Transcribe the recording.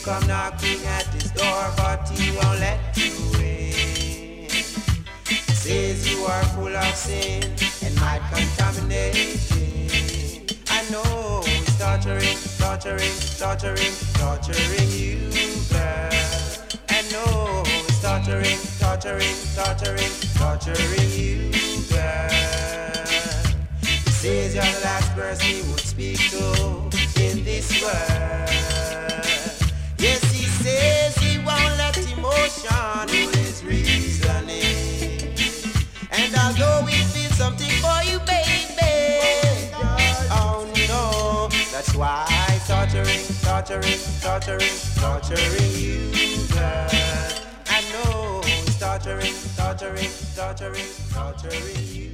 come knocking at his door, but he won't let you in. Says you are full of sin and my contamination. I know he's torturing you, girl. I know he's torturing you, girl. He says you're the last person he would speak to in this world. Yes, he says he won't let emotion rule his reasoning. And although we feel something for you, baby, oh no, that's why torturing you, girl. I know it's torturing you.